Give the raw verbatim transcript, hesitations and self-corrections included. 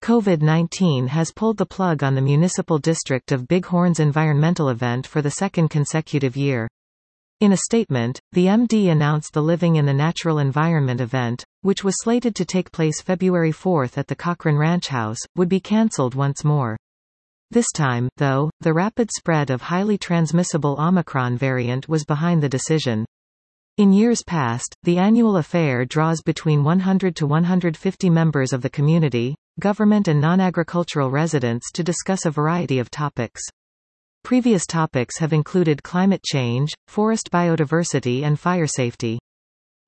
COVID nineteen has pulled the plug on the Municipal District of Bighorn's environmental event for the second consecutive year. In a statement, the M D announced the Living in the Natural Environment event, which was slated to take place February fourth at the Cochrane Ranch House, would be cancelled once more. This time, though, the rapid spread of highly transmissible Omicron variant was behind the decision. In years past, the annual affair draws between one hundred to one hundred fifty members of the community, government and non-agricultural residents to discuss a variety of topics. Previous topics have included climate change, forest biodiversity and fire safety.